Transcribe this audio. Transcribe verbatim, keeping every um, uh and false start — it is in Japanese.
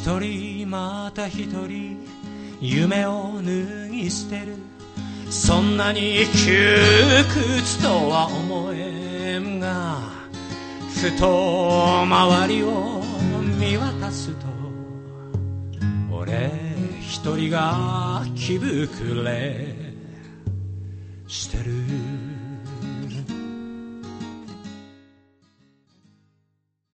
一人また一人夢を脱ぎ捨てる、そんなに窮屈とは思えんが、ふと周りを見渡すと俺一人が気膨れしてる。